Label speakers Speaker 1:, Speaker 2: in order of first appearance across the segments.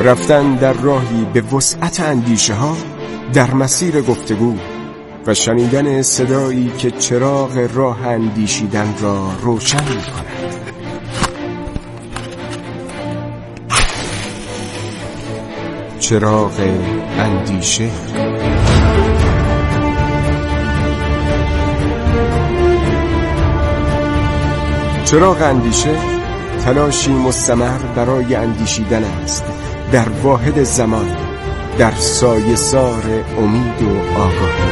Speaker 1: رفتن در راهی به وسعت اندیشه ها در مسیر گفتگو و شنیدن صدایی که چراغ راه اندیشیدن را روشن می کند. چراغ اندیشه. چراغ اندیشه تلاشی مستمر برای اندیشیدن است در واحد زمان، در سایه‌سار امید و آگاهی.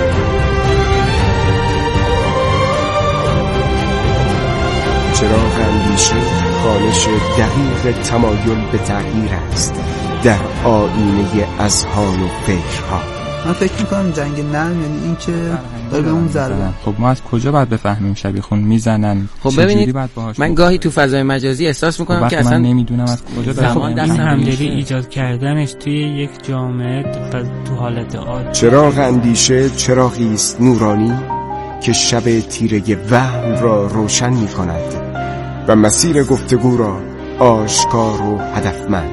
Speaker 1: چراغ اندیشه خوانش دقیق تمایل به تغییر است در آینه اذهان و فکرها.
Speaker 2: من فکر میکنم جنگ نرم یعنی این که داره به اون ضربه.
Speaker 3: خب ما از کجا باید بفهمیم شبیه خون میزنن؟
Speaker 4: خب ببینید من گاهی تو فضای مجازی احساس میکنم که اصلا
Speaker 3: من نمیدونم از کجا
Speaker 5: زمان این همدلی ایجاد کردنش توی یک جامعه تو حالت عادی.
Speaker 1: چراغ اندیشه چراغی است نورانی که شب تیره وهم را روشن میکند و مسیر گفتگو را آشکار و هدفمند.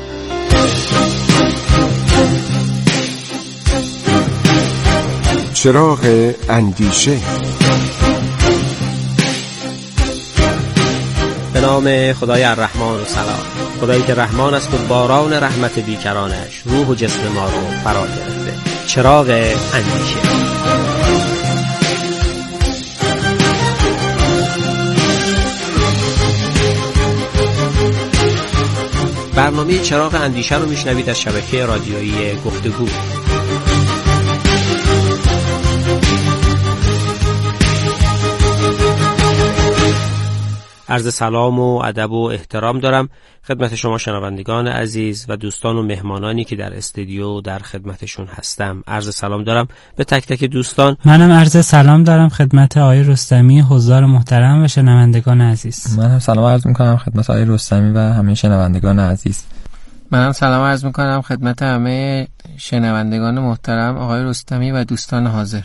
Speaker 1: چراغ اندیشه.
Speaker 6: به نام خدای الرحمن و سلام، خدایی که رحمان است و باران رحمت بیکرانش روح و جسم ما رو فرا گرفته. چراغ اندیشه. برنامه چراغ اندیشه رو میشنوید از شبکه رادیویی گفتگو. عرض سلام و ادب و احترام دارم خدمت شما شنوندگان عزیز و دوستان و مهمانانی که در استودیو در خدمتشون هستم. عرض سلام دارم به تک تک دوستان.
Speaker 5: منم عرض سلام دارم خدمت آقای رستمی، حضار محترم و شنوندگان عزیز.
Speaker 3: منم سلام عرض میکنم خدمت آقای رستمی و همه شنوندگان عزیز.
Speaker 7: منم سلام عرض میکنم خدمت همه شنوندگان محترم آقای رستمی و دوستان حاضر.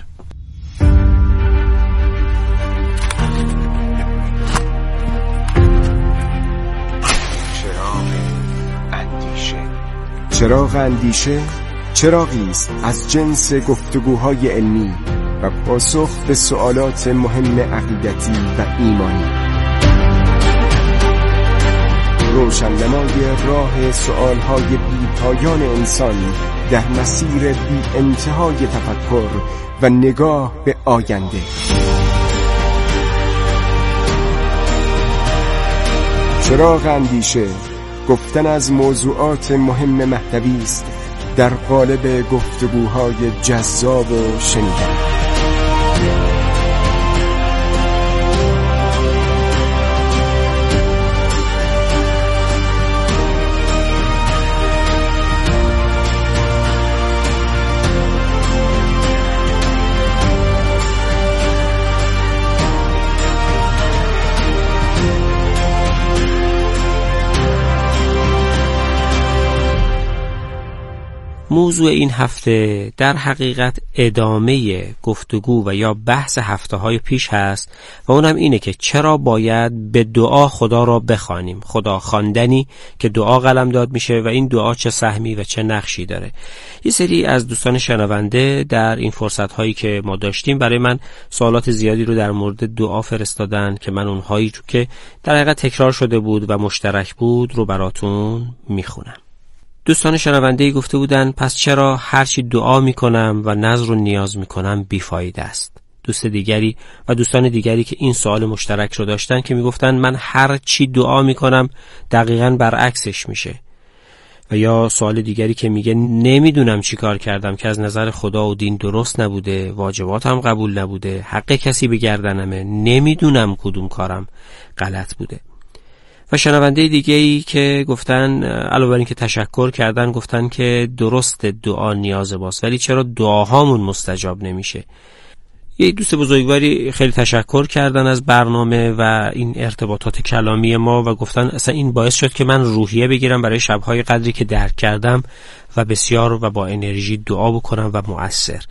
Speaker 1: چراغ اندیشه چراغی است از جنس گفتگوهای علمی و پاسخ به سوالات مهم عقیدتی و ایمانی. روشن‌نمای راه سوالهای بی‌پایان انسان در مسیر بی انتهای تفکر و نگاه به آینده. چراغ اندیشه گفتن از موضوعات مهم محتوی است در قالب گفتگوهای جذاب و شنیدنی.
Speaker 6: موضوع این هفته در حقیقت ادامه گفتگو و یا بحث هفته‌های پیش هست و اونم اینه که چرا باید به دعا خدا را بخوانیم. خدا خواندنی که دعا قلمداد میشه و این دعا چه سهمی و چه نقشی داره. یه سری از دوستان شنونده در این فرصت‌هایی که ما داشتیم برای من سوالات زیادی رو در مورد دعا فرستادن که من اونهایی رو که در حقیقت تکرار شده بود و مشترک بود رو براتون میخونم. دوستان شنونده‌ای گفته بودن پس چرا هرچی دعا میکنم و نظر و نیاز میکنم بیفایده است. دوست دیگری و دوستان دیگری که این سوال مشترک رو داشتن که میگفتن من هرچی دعا میکنم دقیقاً برعکسش میشه. و یا سوال دیگری که میگه نمیدونم چی کار کردم که از نظر خدا و دین درست نبوده، واجباتم قبول نبوده، حق کسی به گردنمه، نمیدونم کدوم کارم غلط بوده. و شنونده دیگه‌ای که گفتن علاوه بر این که تشکر کردن گفتن که درست دعا نیاز باست ولی چرا دعاهامون مستجاب نمیشه. یه دوست بزرگواری خیلی تشکر کردن از برنامه و این ارتباطات کلامی ما و گفتن اصلا این باعث شد که من روحیه بگیرم برای شب‌های قدری که درک کردم و بسیار و با انرژی دعا بکنم و مؤثر.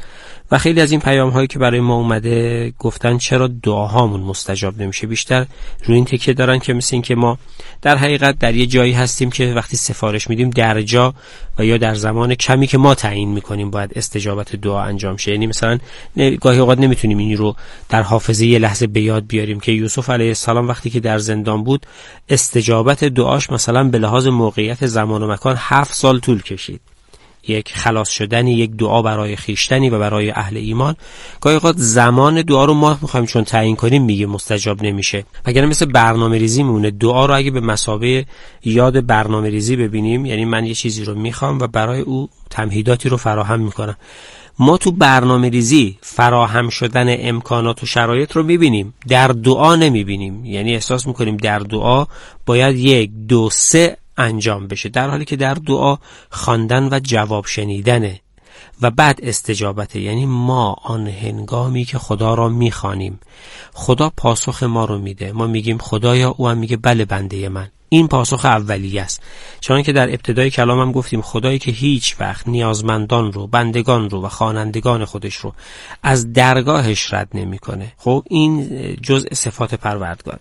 Speaker 6: و خیلی از این پیام هایی که برای ما اومده گفتن چرا دعاهامون مستجاب نمیشه، بیشتر روی این تکیه دارن که مثل این که ما در حقیقت در یه جایی هستیم که وقتی سفارش میدیم در جا و یا در زمان کمی که ما تعیین میکنیم باید استجابت دعا انجام شه. یعنی مثلا گاهی اوقات نمیتونیم این رو در حافظه یه لحظه به یاد بیاریم که یوسف علیه السلام وقتی که در زندان بود استجابت دعاش مثلا به لحاظ موقعیت زمان و مکان 7 سال طول کشید. یک خلاص شدنی، یک دعا برای خیشتنی و برای اهل ایمان، گاهی اوقات زمان دعا رو ما میخوایم چون تعیین کنیم میگه مستجاب نمیشه. وگرنه مثل برنامه‌ریزی میمونه. دعا رو اگه به مثابه یاد برنامه‌ریزی ببینیم، یعنی من یه چیزی رو میخوام و برای او تمهیداتی رو فراهم میکنم. ما تو برنامه‌ریزی فراهم شدن امکانات و شرایط رو میبینیم، در دعا نمیبینیم. یعنی احساس میکنیم در دعا باید 1 2 3 انجام بشه، در حالی که در دعا خواندن و جواب شنیدنه و بعد استجابته. یعنی ما آن هنگامی که خدا را میخوانیم خدا پاسخ ما رو میده، ما میگیم خدایا، او هم میگه بله بنده من. این پاسخ اولیه است. چون که در ابتدای کلامم گفتیم خدایی که هیچ وقت نیازمندان رو، بندگان رو و خوانندگان خودش رو از درگاهش رد نمیکنه. خب این جزء صفات پروردگار.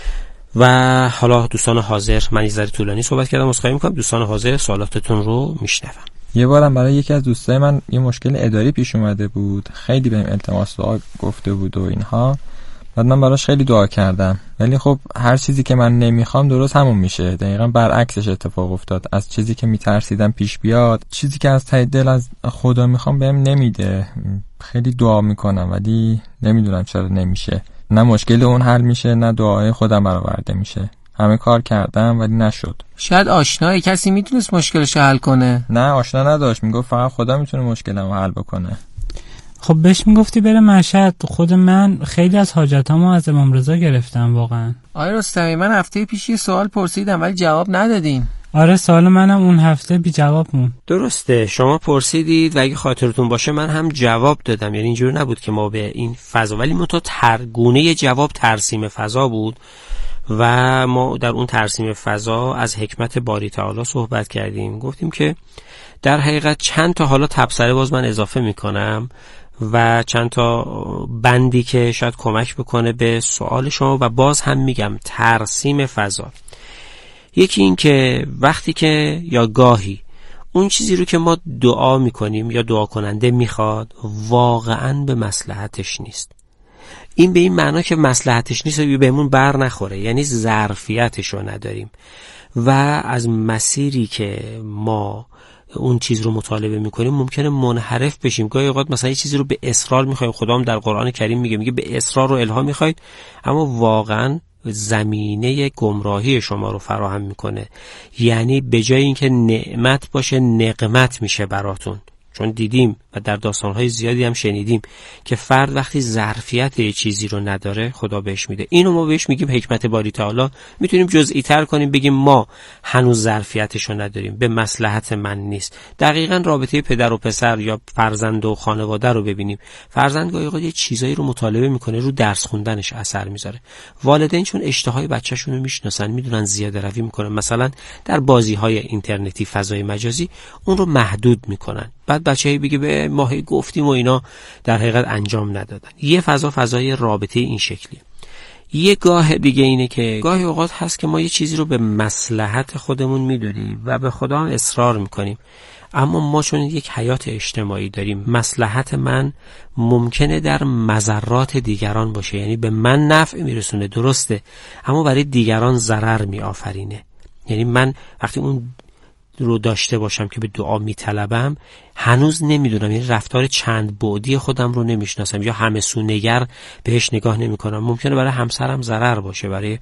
Speaker 6: و حالا دوستان حاضر، من یه ذره طولانی صحبت کردم، عذرخواهی میکنم. دوستان حاضر سوالاتتون رو میشنوم.
Speaker 3: یه بارم برای یکی از دوستای من یه مشکل اداری پیش اومده بود، خیلی بهم التماس دعا گفته بود و اینها، بعد من براش خیلی دعا کردم، ولی خب هر چیزی که من نمیخوام درست همون میشه. دقیقاً برعکسش اتفاق افتاد. از چیزی که میترسیدم پیش بیاد، چیزی که از ته دل از خدا میخوام بهم نمیده. خیلی دعا میکنم ولی نمیدونم چرا نمیشه. نه مشکل اون حل میشه نه دعای خودم برآورده میشه. همه کار کردم ولی نشد.
Speaker 7: شاید آشنای کسی میتونست مشکلش حل کنه.
Speaker 3: نه آشنا نداشت، میگفت فقط خدا میتونه مشکلمو حل بکنه.
Speaker 5: خب بهش میگفتی بره مشهد. خود من خیلی از حاجتامو از امام رضا گرفتم واقعا.
Speaker 7: آقای رستمی، من هفته پیش یه سوال پرسیدم ولی جواب ندادین.
Speaker 5: آره سوال منم اون هفته بی جواب موند.
Speaker 6: درسته، شما پرسیدید و اگه خاطرتون باشه من هم جواب دادم. یعنی اینجوری نبود که ما به این فضا، ولی منتها ترگونه جواب ترسیم فضا بود و ما در اون ترسیم فضا از حکمت باری تعالی صحبت کردیم. گفتیم که در حقیقت چند تا حالا تبصره باز من اضافه میکنم و چند تا بندی که شاید کمک بکنه به سوال شما و باز هم میگم ترسیم فضا. یکی این که وقتی که یا گاهی اون چیزی رو که ما دعا میکنیم یا دعا کننده میخواد واقعاً به مصلحتش نیست. این به این معنا که مصلحتش نیست و بهمون بر نخوره، یعنی ظرفیتش رو نداریم و از مسیری که ما اون چیز رو مطالبه میکنیم ممکنه منحرف بشیم. گاهی اوقات مثلا یه چیزی رو به اصرار میخوایم، خدا هم در قرآن کریم میگه به اصرار و الهام میخواید، اما واقعاً زمینه گمراهی شما رو فراهم میکنه. یعنی به جای اینکه نعمت باشه نقمت میشه براتون. چون دیدیم و در داستانهای زیادی هم شنیدیم که فرد وقتی ظرفیت یه چیزی رو نداره خدا بهش میده. اینو ما بهش میگیم حکمت باری تعالی. میتونیم جزئی تر کنیم بگیم ما هنوز ظرفیتش رو نداریم، به مصلحت من نیست. دقیقاً رابطه پدر و پسر یا فرزند و خانواده رو ببینیم. فرزند گاهی اوقات یه چیزایی رو مطالبه میکنه، رو درس خوندنش اثر میذاره. والدین چون اشتهای بچه‌شون رو میشناسن میدونن زیاده روی میکنن، مثلا در بازی‌های اینترنتی فضای مجازی اون رو محدود میکنن. بعد بچه‌ای بگه به ما گفتیم و اینا در حقیقت انجام ندادن. یه فضای رابطه این شکلی. یه گاه دیگه اینه که گاهی اوقات هست که ما یه چیزی رو به مصلحت خودمون میدونیم و به خدا هم اصرار میکنیم، اما ما چون یک حیات اجتماعی داریم مصلحت من ممکنه در مضرات دیگران باشه، یعنی به من نفع میرسونه درسته اما برای دیگران ضرر میآفرینه. یعنی من وقتی اون رو داشته باشم که به دعا میطلبم هنوز نمیدونم، یعنی رفتار چند بعدی خودم رو نمیشناسم یا همه سو نگر بهش نگاه نمیکنم. ممکنه برای همسرم ضرر باشه، برای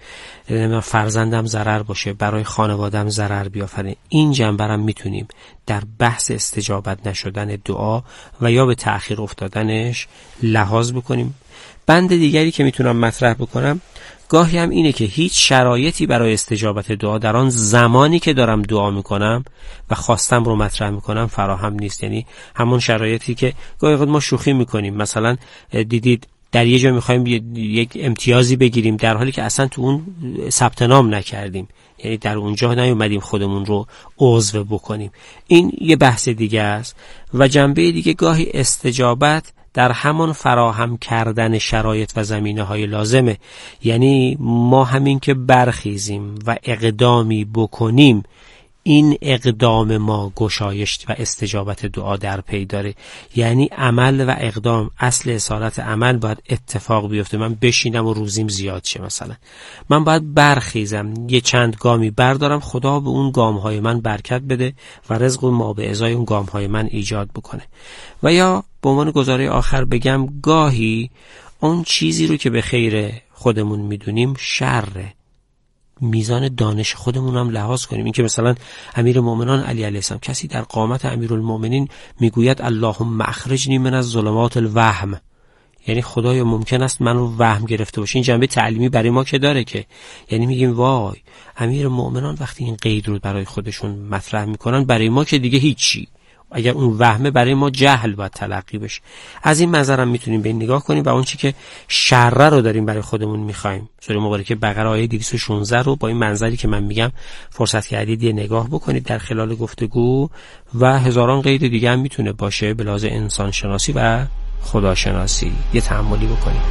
Speaker 6: فرزندم ضرر باشه، برای خانوادم ضرر بیافرینه. این جنبرم میتونیم در بحث استجابت نشدن دعا و یا به تأخیر افتادنش لحاظ بکنیم. بند دیگری که میتونم مطرح بکنم گاهی هم اینه که هیچ شرایطی برای استجابت دعا در آن زمانی که دارم دعا میکنم و خواستم رو مطرح میکنم فراهم نیست. یعنی همون شرایطی که گاهی ما شوخی میکنیم، مثلا دیدید در یه جا میخوایم یک امتیازی بگیریم در حالی که اصلا تو اون ثبت نام نکردیم، یعنی در اونجا نیومدیم خودمون رو عضو بکنیم. این یه بحث دیگه است. و جنبه دیگه گاهی استجابت در همان فراهم کردن شرایط و زمینه‌های لازمه. یعنی ما همین که برخیزیم و اقدامی بکنیم، این اقدام ما گشایش و استجابت دعا در پی داره. یعنی عمل و اقدام، اصل اصالت عمل باید اتفاق بیفته. من بشینم و روزیم زیاد شه، مثلا من باید برخیزم، یه چند گامی بردارم، خدا به اون گام‌های من برکت بده و رزق ما به ازای اون گام‌های من ایجاد بکنه. و یا به عنوان گزاره آخر بگم، گاهی اون چیزی رو که به خیر خودمون میدونیم شره، میزان دانش خودمون هم لحاظ کنیم. این که مثلا امیرالمومنین علی علیه السلام، کسی در قامت امیرالمومنین میگوید اللهم اخرجنی من از ظلمات الوهم، یعنی خدایا ممکن است من رو وهم گرفته باشه. این جنبه تعلیمی برای ما که داره، که یعنی میگیم وای امیرالمومنین وقتی این قید رو برای خودشون مطرح میکنن، برای ما که دیگه هیچی، اگر اون وهمه برای ما جهل باید تلقی بشه. از این منظرم میتونیم به این نگاه کنیم و اون چی که شر رو داریم برای خودمون میخوایم. سوره مبارکه بقره آیه 216 رو با این منظری که من میگم فرصت کردید یه نگاه بکنید در خلال گفتگو، و هزاران قید دیگه هم میتونه باشه به لحاظ انسان شناسی و خداشناسی. یه تأملی بکنید.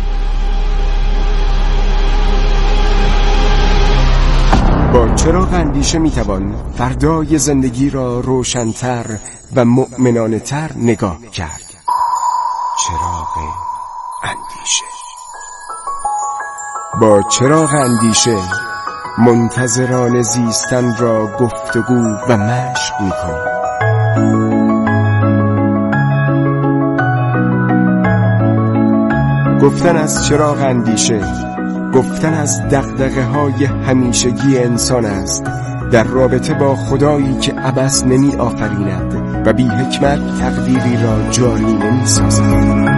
Speaker 1: با چراغ اندیشه میتوان فردای زندگی را روشن‌تر و مؤمنانه‌تر نگاه کرد. چراغ اندیشه. با چراغ اندیشه منتظران زیستن را گفتگو و مشق می‌کنیم. گفتن از چراغ اندیشه، گفتن از دغدغه‌های همیشگی انسان است در رابطه با خدایی که عبث نمی آفریند و بی حکمت تقدیری را جاری نمی سازد.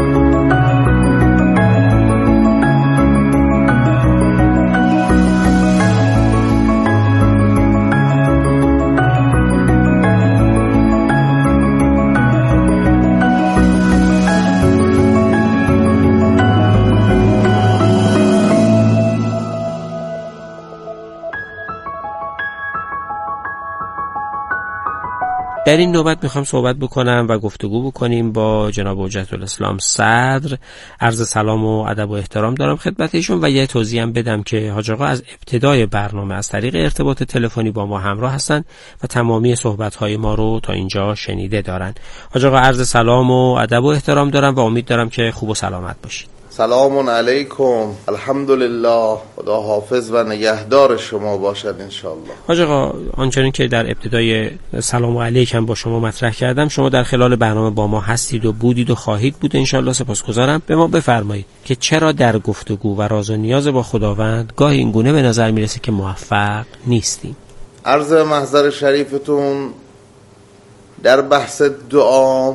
Speaker 6: در این نوبت میخوام صحبت بکنم و گفتگو بکنیم با جناب حجت الاسلام صدر. عرض سلام و ادب و احترام دارم خدمت ایشون و یه توضیح هم بدم که حاج آقا از ابتدای برنامه از طریق ارتباط تلفنی با ما همراه هستن و تمامی صحبت‌های ما رو تا اینجا شنیده دارن. حاج آقا عرض سلام و ادب و احترام دارم و امید دارم که خوب و سلامت باشید.
Speaker 8: سلام علیکم، الحمدلله، خدا حافظ و نگهدار شما باشد انشاءالله.
Speaker 6: حاج آقا آنچنان که در ابتدای سلام علیکم با شما مطرح کردم، شما در خلال برنامه با ما هستید و بودید و خواهید بود انشاءالله. سپاسگزارم. به ما بفرمایید که چرا در گفتگو و راز و نیاز با خداوند گاهی این گونه به نظر میرسه که موفق نیستیم؟
Speaker 8: عرض محضر شریفتون در بحث دعا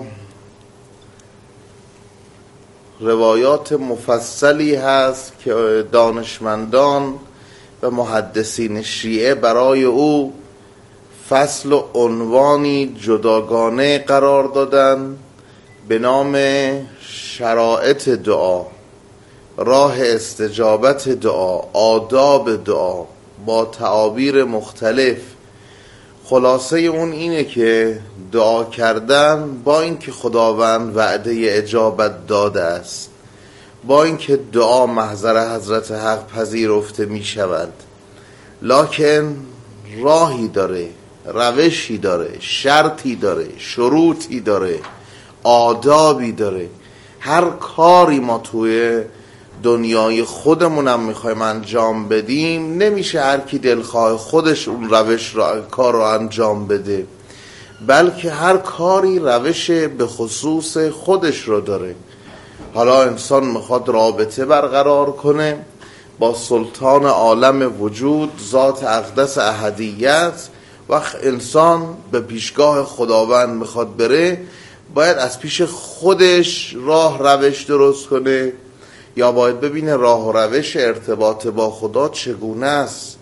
Speaker 8: روایات مفصلی هست که دانشمندان و محدثین شیعه برای او فصل و عنوانی جداگانه قرار دادن به نام شرایط دعا، راه استجابت دعا، آداب دعا با تعابیر مختلف. خلاصه اون اینه که دعا کردن با اینکه خداوند وعده اجابت داده است، با اینکه دعا محضر حضرت حق پذیرفته می شود، لکن راهی داره، روشی داره، شرطی داره، شروطی داره، آدابی داره. هر کاری ما توی دنیای خودمونم میخوایم انجام بدیم، نمیشه هر کی دلخواه خودش اون روش را کار رو انجام بده، بلکه هر کاری روش به خصوص خودش رو داره. حالا انسان میخواد رابطه برقرار کنه با سلطان عالم وجود، ذات اقدس احدیت، وقت انسان به پیشگاه خداوند میخواد بره، باید از پیش خودش راه روش درست کنه یا باید ببینه راه و روش ارتباط با خدا چگونه است.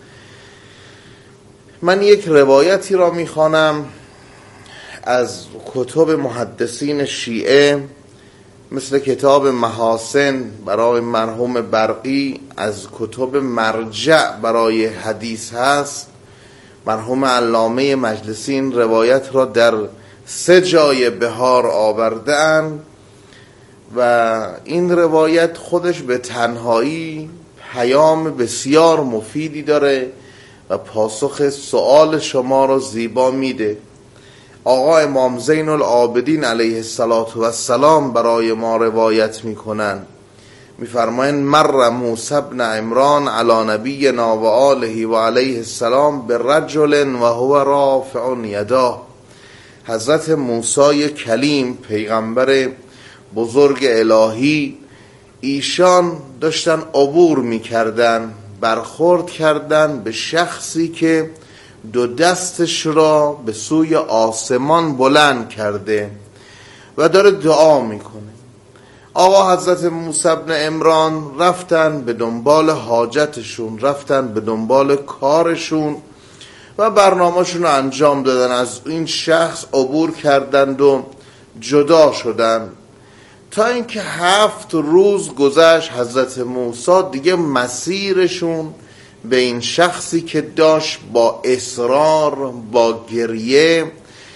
Speaker 8: من یک روایتی را میخوانم از کتب محدثین شیعه مثل کتاب محاسن برای مرحوم برقی، از کتب مرجع برای حدیث هست. مرحوم علامه مجلسی این روایت را در 3 جای بهار آورده‌اند و این روایت خودش به تنهایی پیام بسیار مفیدی داره و پاسخ سؤال شما رو زیبا میده. آقا امام زین العابدین علیه السلام برای ما روایت میکنن، میفرمایند مر موسی بن عمران علی نبینا و آله و علیه السلام برجل و هو رافع یداه. حضرت موسی کلیم پیغمبر بزرگ الهی، ایشان داشتن عبور میکردن، برخورد کردن به شخصی که دو دستش را به سوی آسمان بلند کرده و داره دعا میکنه. آقا حضرت موسی بن عمران رفتن به دنبال حاجتشون، رفتن به دنبال کارشون و برنامه‌شون رو انجام دادن. از این شخص عبور کردند و جدا شدن تا اینکه 7 روز گذشت. حضرت موسی دیگه مسیرشون به این شخصی که داشت با اصرار، با گریه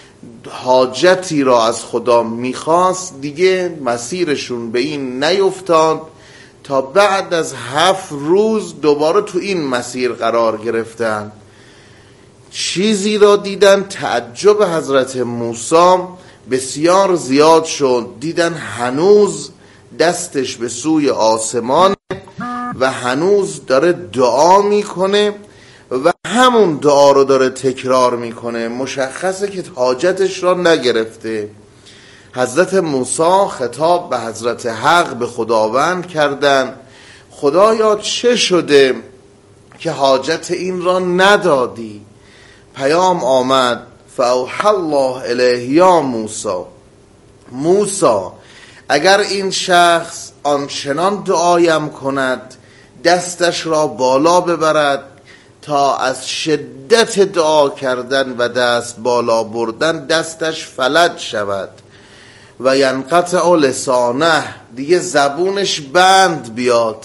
Speaker 8: حاجتی را از خدا میخواست، دیگه مسیرشون به این نیفتاد تا بعد از 7 روز دوباره تو این مسیر قرار گرفتن. چیزی را دیدن، تعجب حضرت موسی بسیار زیاد شد. دیدن هنوز دستش به سوی آسمان و هنوز داره دعا میکنه و همون دعا رو داره تکرار میکنه. مشخصه که حاجتش را نگرفته. حضرت موسی خطاب به حضرت حق، به خداوند کردن: خدایا چه شده که حاجت این را ندادی؟ پیام آمد: فاوحی الله الیه یا موسی، اگر این شخص آنچنان دعایم کند، دستش را بالا ببرد تا از شدت دعا کردن و دست بالا بردن دستش فلج شود و ینقطع لسانه، دیگه زبونش بند بیاد،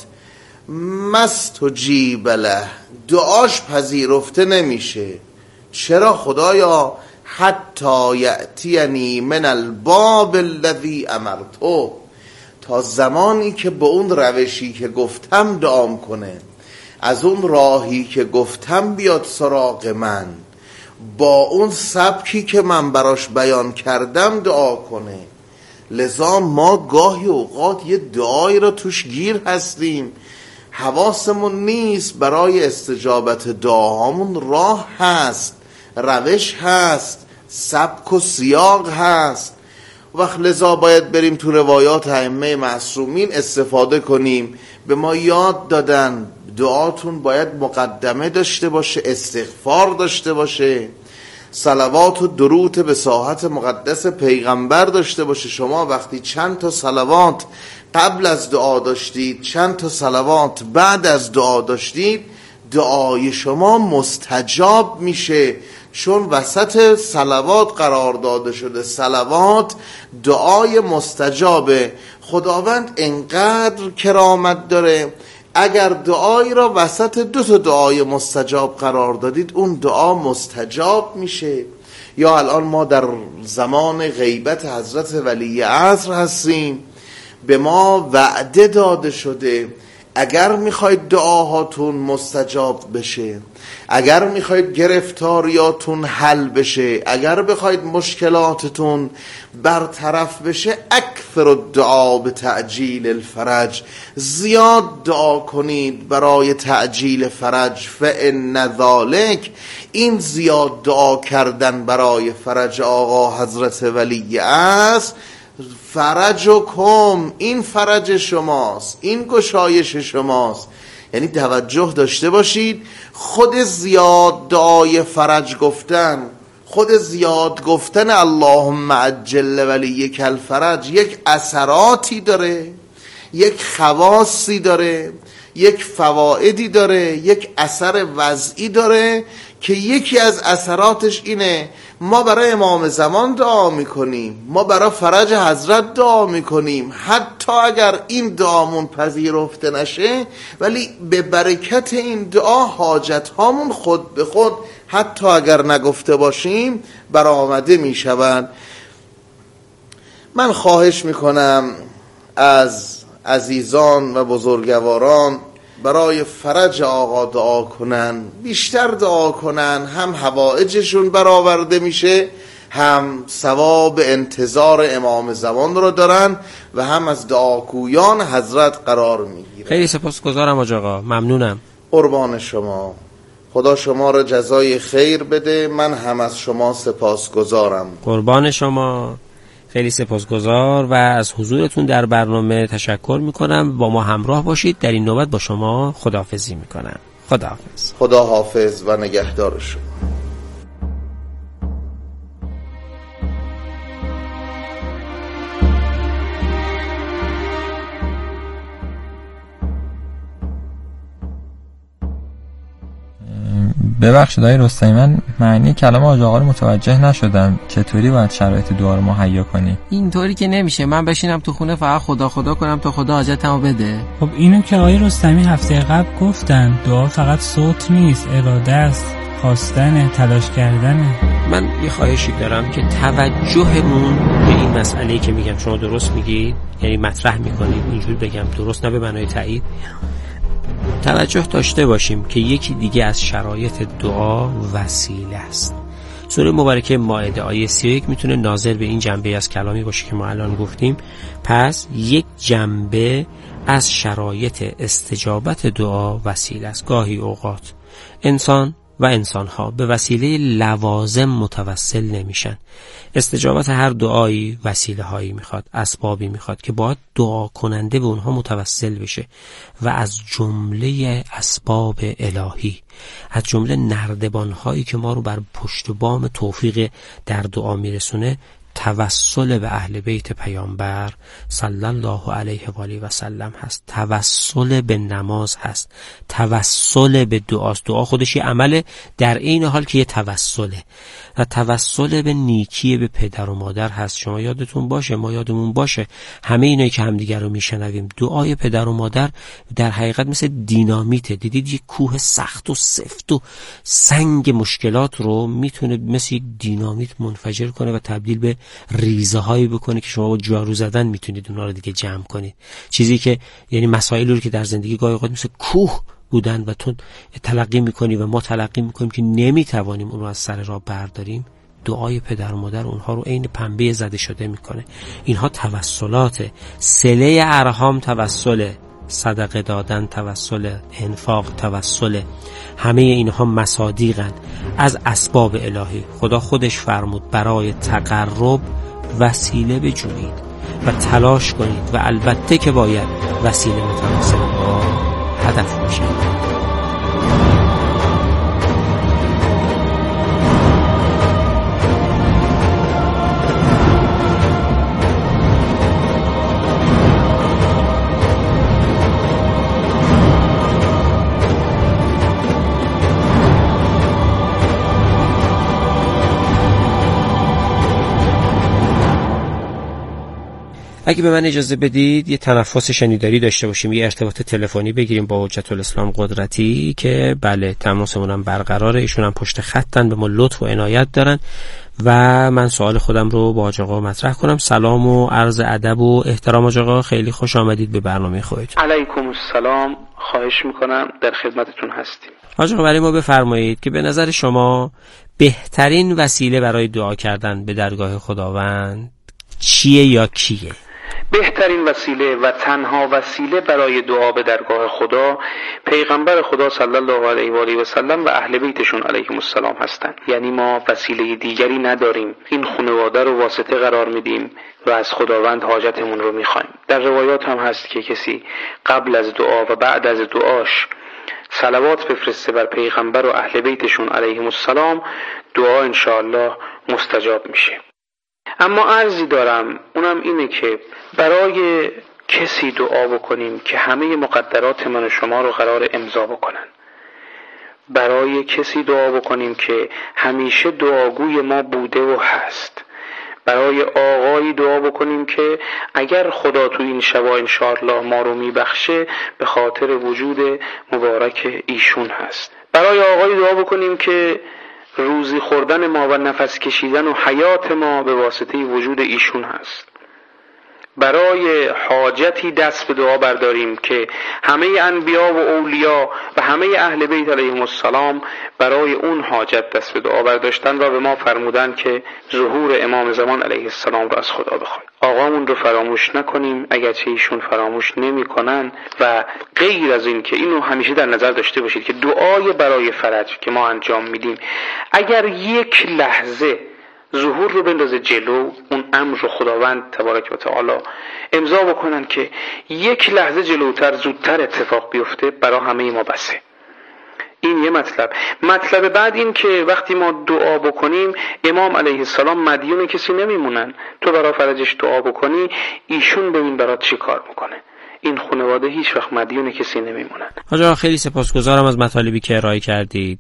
Speaker 8: مستجیب له، دعاش پذیرفته نمیشه. چرا خدایا؟ حتی یأتینی من الباب الذی امرته، تا زمانی که به اون روشی که گفتم دعام کنه، از اون راهی که گفتم بیاد سراغ من، با اون سبکی که من براش بیان کردم دعا کنه. لذا ما گاهی اوقات یه دعایی را توش گیر هستیم، حواسمون نیست. برای استجابت دعاهامون راه هست، روش هست، سبک و سیاق هست. وقت لذا باید بریم تو روایات ائمه معصومین استفاده کنیم. به ما یاد دادن دعاتون باید مقدمه داشته باشه، استغفار داشته باشه، صلوات و درود به ساحت مقدس پیغمبر داشته باشه. شما وقتی چند تا صلوات قبل از دعا داشتید، چند تا صلوات بعد از دعا داشتید، دعای شما مستجاب میشه، چون وسط صلوات قرار داده شده. صلوات دعای مستجابه. خداوند انقدر کرامت داره، اگر دعایی را وسط 2 تا دعای مستجاب قرار دادید، اون دعا مستجاب میشه. یا الان ما در زمان غیبت حضرت ولی عصر هستیم، به ما وعده داده شده اگر میخواید دعاهاتون مستجاب بشه، اگر میخواید گرفتاریاتون حل بشه، اگر بخواید مشکلاتتون برطرف بشه، اکثر الدعا به تعجیل الفرج، زیاد دعا کنید برای تعجیل فرج. فإن ذلک، این زیاد دعا کردن برای فرج آقا حضرت ولی است، فرجکم، این فرج شماست، این گشایش شماست. یعنی توجه داشته باشید، خود زیاد دعای فرج گفتن، خود زیاد گفتن اللهم عجل ولیک الفرج یک اثراتی داره، یک خواصی داره، یک فوائدی داره، یک اثر وضعی داره که یکی از اثراتش اینه: ما برای امام زمان دعا میکنیم، ما برای فرج حضرت دعا میکنیم، حتی اگر این دعامون پذیرفته نشه، ولی به برکت این دعا حاجت هامون خود به خود، حتی اگر نگفته باشیم، برآمده میشوند. من خواهش میکنم از عزیزان و بزرگواران برای فرج آقا دعا کنن، بیشتر دعا کنن، هم حوائجشون برآورده میشه، هم ثواب انتظار امام زمان رو دارن و هم از دعاگویان حضرت قرار میگیرن.
Speaker 6: خیلی سپاسگزارم حاج آقا، ممنونم.
Speaker 8: قربان شما، خدا شما رو جزای خیر بده، من هم از شما سپاسگزارم.
Speaker 6: قربان شما، خیلی سپاسگزار و از حضورتون در برنامه تشکر میکنم. با ما همراه باشید. در این نوبت با شما خداحافظی میکنم. خداحافظ.
Speaker 8: خدا حافظ و نگهدار شما.
Speaker 3: ببخشید آقای رستمی، من معنی کلام حاج آقا رو متوجه نشدم. چطوری باید شرایط دعا رو مهیا کنی؟
Speaker 7: اینطوری که نمیشه من بشینم تو خونه فقط خدا خدا کنم تا خدا حاجتمو بده.
Speaker 5: خب اینو که آقای رستمی هفته قبل گفتن، دعا فقط صوت نیست، اراده است، خواستن، تلاش کردنه.
Speaker 6: من یه خواهشی دارم که توجهمون به این مسئله‌ای که میگم شما درست میگید، یعنی مطرح میکنید، اینجوری بگم درست نه به معنای تایید، توجه داشته باشیم که یکی دیگه از شرایط دعا وسیله است. سوره مبارکه مائده آیه 31 میتونه ناظر به این جنبه از کلامی باشه که ما الان گفتیم. پس یک جنبه از شرایط استجابت دعا وسیله است. گاهی اوقات انسان و انسانها به وسیله لوازم متوسل نمیشن. استجابت هر دعایی وسیله هایی میخواد، اسبابی میخواد که باید دعا کننده به اونها متوسل بشه و از جمله اسباب الهی، از جمله نردبان هایی که ما رو بر پشت بام توفیق در دعا میرسونه، توسل به اهل بیت پیامبر صلی الله علیه و آله و سلم هست، توسل به نماز هست، توسل به دعاست. دعا خودش یه عمله در این حال که یه توسله، و توسل به نیکی به پدر و مادر هست. شما یادتون باشه، ما یادمون باشه، همه اینایی که همدیگر رو میشنویم، دعای پدر و مادر در حقیقت مثل دینامیته. دیدید یه کوه سخت و سفت و سنگ مشکلات رو میتونه مثل یک دینامیت منفجر کنه و تبدیل به ریزه هایی بکنه که شما با جارو زدن میتونید اونا رو دیگه جمع کنید. چیزی که یعنی مسائلی رو که در زندگی گاهی اوقات مثل کوه بودن و تو تلقی میکنی و ما تلقی میکنیم که نمیتوانیم اون رو از سر راه برداریم، دعای پدر و مادر اونها رو عین پنبه زده شده میکنه. اینها توسلات، صله ارحام توسل، صدقه دادن توسل، انفاق توسل، همه اینها مصادیقن از اسباب الهی. خدا خودش فرمود برای تقرب وسیله بجویید و تلاش کنید و البته که باید وسیله متناسب با هدف باشه. اگه به من اجازه بدید یه تنفس شنیداری داشته باشیم، یه ارتباط تلفنی بگیریم با حجت الاسلام قدرتی که بله تماسمون هم برقراره، ایشون هم پشت خطن، به ما لطف و عنایت دارن و من سوال خودم رو با حاج آقا مطرح کنم. سلام و عرض ادب و احترام حاج آقا، خیلی خوش آمدید به برنامه خودتون.
Speaker 9: علیکم السلام، خواهش میکنم، در خدمتتون هستیم.
Speaker 6: حاج آقا برای ما بفرمایید که به نظر شما بهترین وسیله برای دعا کردن به درگاه خداوند چیه یا کیه؟
Speaker 9: بهترین وسیله و تنها وسیله برای دعا به درگاه خدا پیغمبر خدا صلی الله علیه و آله و سلم و اهل بیتشون علیهم السلام هستند. یعنی ما وسیله دیگری نداریم، این خانواده رو واسطه قرار میدیم و از خداوند حاجتمون رو میخوایم. در روایات هم هست که کسی قبل از دعا و بعد از دعاش صلوات بفرسته بر پیغمبر و اهل بیتشون علیهم السلام، دعا انشاءالله مستجاب میشه. اما عرضی دارم، اونم اینه که برای کسی دعا بکنیم که همه مقدرات من و شما رو قرار امضا بکنن، برای کسی دعا بکنیم که همیشه دعاگوی ما بوده و هست، برای آقایی دعا بکنیم که اگر خدا تو این شبا انشاءالله ما رو میبخشه به خاطر وجود مبارک ایشون هست، برای آقایی دعا بکنیم که روزی خوردن ما و نفس کشیدن و حیات ما به واسطه وجود ایشون هست، برای حاجتی دست به دعا برداریم که همه انبیا و اولیا و همه اهل بیت علیهم السلام برای اون حاجت دست به دعا برداشتن و به ما فرمودن که ظهور امام زمان علیه السلام رو از خدا بخوایم. آقامون رو فراموش نکنیم اگرچه ایشون فراموش نمی کنن. و غیر از این که اینو همیشه در نظر داشته باشید که دعای برای فرج که ما انجام میدیم اگر یک لحظه ظهور رو بندازه جلو، اون امر رو خداوند تبارک و تعالی امضا بکنن که یک لحظه جلوتر زودتر اتفاق بیفته، برای همه ما بسه. این یه مطلب بعد این که وقتی ما دعا بکنیم امام علیه السلام مدیون کسی نمیمونن. تو برای فرجش دعا بکنی ایشون ببین برات چی کار میکنه. این خانواده هیچ وقت مدیون کسی نمیمونن.
Speaker 6: حاج آقا خیلی سپاسگزارم از مطالبی که ارائه کردید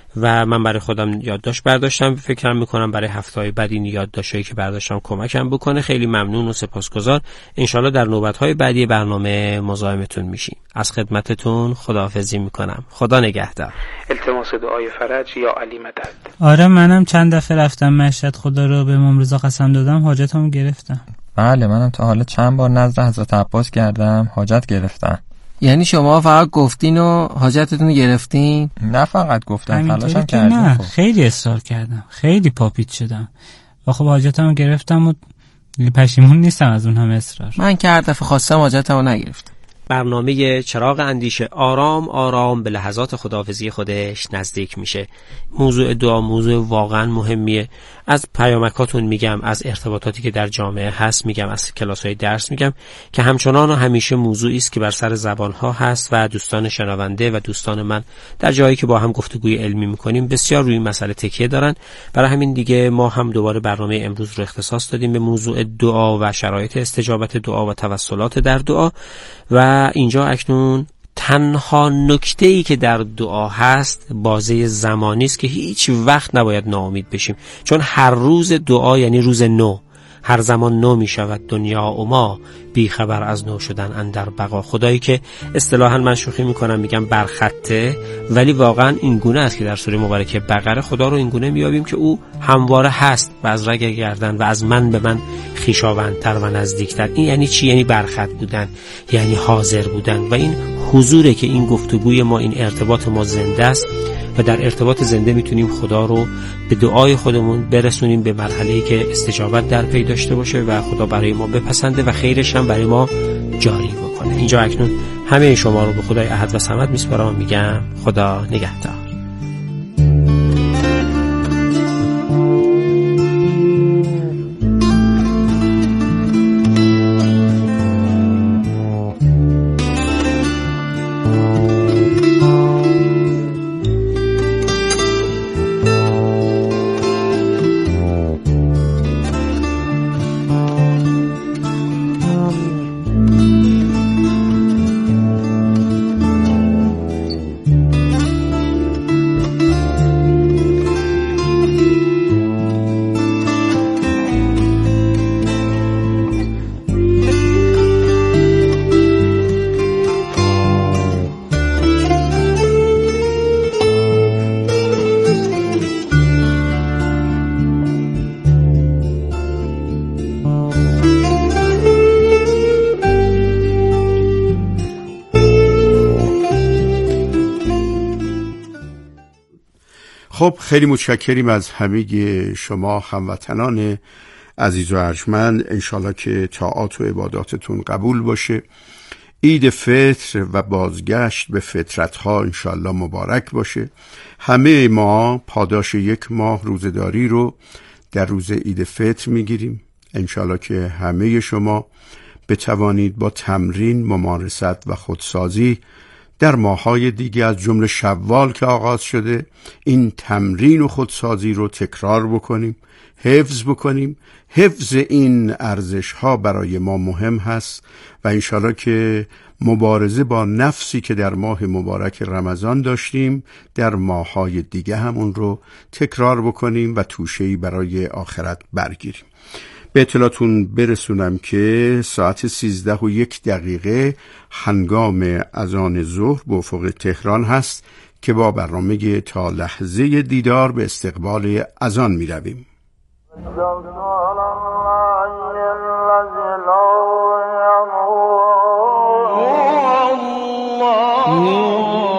Speaker 6: و من برای خودم یادداشت برداشتم. فکرم میکنم برای هفته‌های بعد این یادداشتایی که برداشتم کمکم بکنه. خیلی ممنون و سپاسگزار. انشالله در نوبت‌های بعدی برنامه مزاحمتون میشیم. از خدمتتون خداحافظی میکنم. خدا نگهدار.
Speaker 9: التماس دعای فرج یا علی مدد.
Speaker 5: آره منم چند دفعه رفتم مشهد، خدا رو به امام رضا قسم دادم حاجتمو گرفتم.
Speaker 3: بله منم تا حالا چند بار نزد حضرت عباس کردم، حاجت گرفتم.
Speaker 7: یعنی شما فقط گفتین و حاجتتون رو گرفتین؟
Speaker 3: نه فقط گفتم، تلاشم کردم.
Speaker 5: نه خیلی اصرار کردم، خیلی پاپیت شدم و خب حاجتمو گرفتم و پشیمون نیستم از اون همه اصرار.
Speaker 7: من که هر دفعه خواستم حاجتمو نگرفتم.
Speaker 6: برنامه چراغ اندیشه آرام آرام به لحظات خداحافظی خودش نزدیک میشه. موضوع دعا موضوع واقعا مهمیه. از پیامکاتون میگم، از ارتباطاتی که در جامعه هست میگم، از کلاس‌های درس میگم که همچنان و همیشه موضوعی است که بر سر زبان‌ها هست و دوستان شنونده و دوستان من در جایی که با هم گفتگوی علمی میکنیم بسیار روی این مسئله تکیه دارن. برای همین دیگه ما هم دوباره برنامه امروز رو اختصاص دادیم به موضوع دعا و شرایط استجابت دعا و توسلات در دعا. و اینجا اکنون تنها نکته‌ای که در دعا هست بازه زمانی است که هیچ وقت نباید ناامید بشیم، چون هر روز دعا یعنی روز نو. هر زمان نو می شود دنیا و ما، بی خبر از نو شدن اندر بقا. خدایی که اصطلاحاً من شوخی میکنم میگم برخطه، ولی واقعا این گونه است که در سوره مبارکه بقره خدا رو این گونه میابیم که او همواره هست و از رگ گردن و از من به من خویشاوندتر و نزدیکتر. این یعنی چی؟ یعنی برخط بودن، یعنی حاضر بودن. و این حضوره که این گفتگوی ما، این ارتباط ما زنده است و در ارتباط زنده میتونیم خدا رو به دعای خودمون برسونیم به مرحله‌ای که استجابت در پی داشته باشه و خدا برای ما بپسنده و خیرش هم برای ما جاری بکنه. اینجا اکنون همه شما رو به خدای احد و صمد میسپارم، میگم خدا نگهدار.
Speaker 10: خب خیلی متشکریم از همه شما هموطنان عزیز و ارجمند. انشالله که طاعات و عباداتتون قبول باشه. عید فطر و بازگشت به فطرتها انشالله مبارک باشه. همه ما پاداش یک ماه روزداری رو در روز عید فطر میگیریم. انشالله که همه شما بتوانید با تمرین، ممارست و خودسازی در ماه‌های دیگه از جمله شوال که آغاز شده این تمرین و خودسازی رو تکرار بکنیم، حفظ بکنیم. حفظ این ارزش‌ها برای ما مهم هست و انشالله که مبارزه با نفسی که در ماه مبارک رمضان داشتیم در ماه‌های دیگه هم اون رو تکرار بکنیم و توشه‌ای برای آخرت برگیریم. به اطلاعتون برسونم که ساعت 13:01 هنگام اذان ظهر به افق تهران هست که با برنامه تا لحظه دیدار به استقبال اذان می رویم.